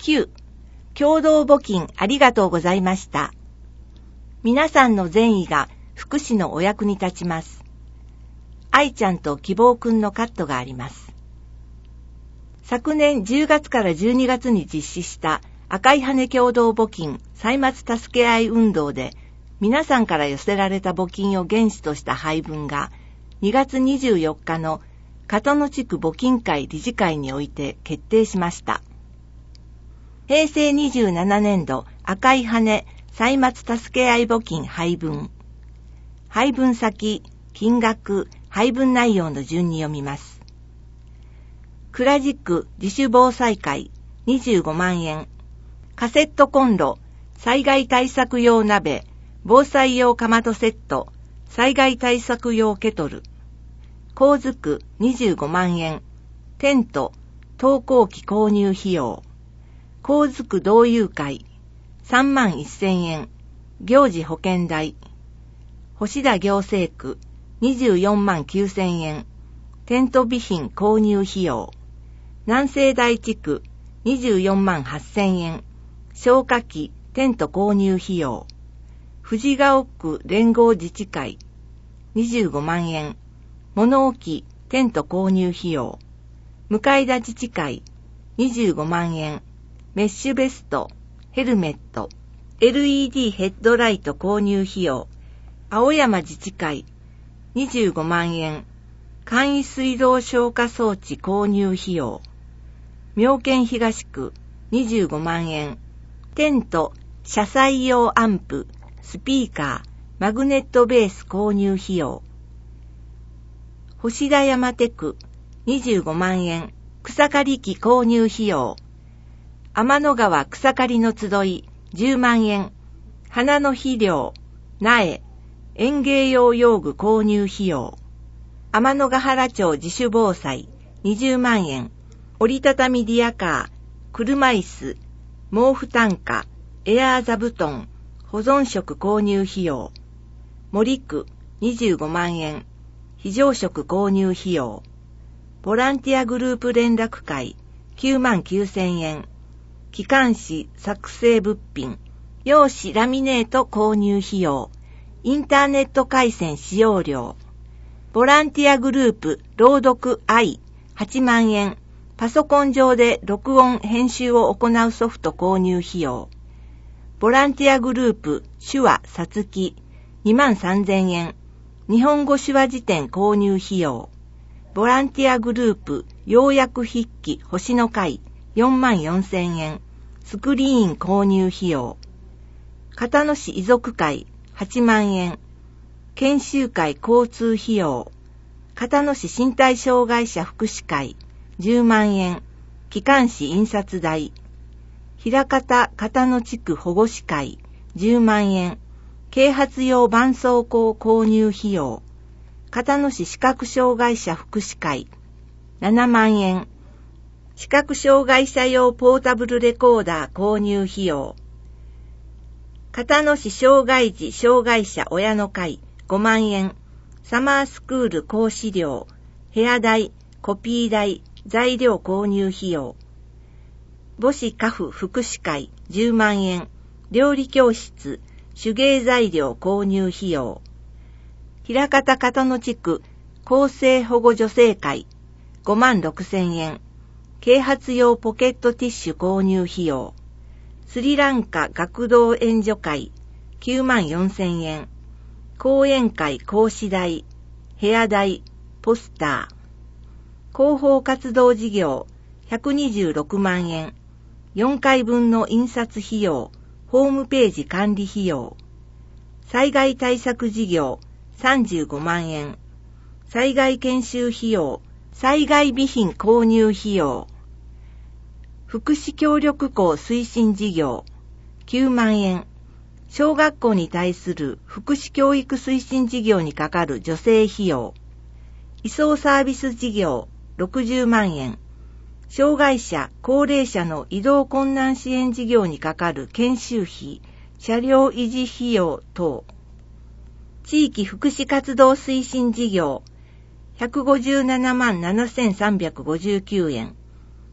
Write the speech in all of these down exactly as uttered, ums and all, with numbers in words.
きゅう、共同募金ありがとうございました。皆さんの善意が福祉のお役に立ちます。愛ちゃんと希望くんのカットがあります。昨年じゅうがつからじゅうにがつに実施した赤い羽共同募金歳末助け合い運動で皆さんから寄せられた募金を原資とした配分がにがつにじゅうよっかの片野地区募金会理事会において決定しました。へいせいにじゅうななねんど赤い羽歳末助け合い募金配分。配分先、金額、配分内容の順に読みます。倉地区自主防災会にじゅうごまんえん。カセットコンロ、災害対策用鍋、防災用かまどセット、災害対策用ケトル。神津区にじゅうごまんえん。テント、登校機購入費用。神津区同友会さんまんせんえん。行事保険代。星田行政区にじゅうよんまんきゅうせんえん。テント備品購入費用。南西大地区にじゅうよんまんはっせんえん。消火器、テント購入費用。藤ヶ尾区連合自治会にじゅうごまんえん。物置、テント購入費用。向田自治会にじゅうごまんえん。メッシュベスト、ヘルメット、エルイーディー ヘッドライト購入費用。青山自治会にじゅうごまんえん。簡易水道消火装置購入費用。妙見東区にじゅうごまんえん。テント、車載用アンプ、スピーカー、マグネットベース購入費用。星田山手区にじゅうごまんえん。草刈り機購入費用。天の川草刈りの集いじゅうまんえん。花の肥料、苗、園芸用用具購入費用。天のヶ原町自主防災にじゅうまんえん。折りたたみディアカー、車椅子、毛布担架、エアー座布団、保存食購入費用。森区にじゅうごまんえん。非常食購入費用。ボランティアグループ連絡会きゅうまんきゅうせんえん。機関誌作成物品、用紙ラミネート購入費用。インターネット回線使用料。ボランティアグループ朗読愛はちまんえん。パソコン上で録音編集を行うソフト購入費用。ボランティアグループ手話さつきにまんさんぜんえん。日本語手話辞典購入費用。ボランティアグループ要約筆記星の会よんまんよんせんえん。スクリーン購入費用。片野市遺族会はちまんえん。研修会交通費用。片野市身体障害者福祉会じゅうまんえん。機関誌印刷代。枚方片野地区保護司会じゅうまんえん。啓発用絆創膏購入費用。片野市視覚障害者福祉会ななまんえん。視覚障害者用ポータブルレコーダー購入費用。片野市障害児障害者親の会ごまんえん。サマースクール講師料、部屋代、コピー代、材料購入費用。母子家父福祉会じゅうまんえん。料理教室、手芸材料購入費用。枚方片野地区厚生保護女性会ごまんろくせんえん。啓発用ポケットティッシュ購入費用。スリランカ学童援助会きゅうまんよんせんえん。講演会講師代、部屋代、ポスター。広報活動事業ひゃくにじゅうろくまんえん。よんかいぶんの印刷費用、ホームページ管理費用。災害対策事業さんじゅうごまんえん。災害研修費用、災害備品購入費用。福祉協力校推進事業きゅうまんえん。小学校に対する福祉教育推進事業にかかる助成費用。移送サービス事業ろくじゅうまんえん。障害者、高齢者の移動困難支援事業にかかる研修費、車両維持費用等。地域福祉活動推進事業ひゃくごじゅうななまんななせんさんびゃくごじゅうきゅうえん。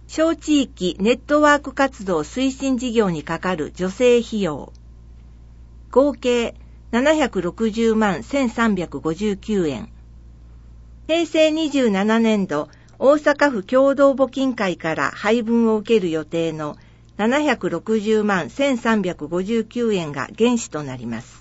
小地域ネットワーク活動推進事業にかかる助成費用。合計ななひゃくろくじゅうまんせんさんびゃくごじゅうきゅうえん。へいせいにじゅうななねんど、大阪府共同募金会から配分を受ける予定のななひゃくろくじゅうまんせんさんびゃくごじゅうきゅうえんが原資となります。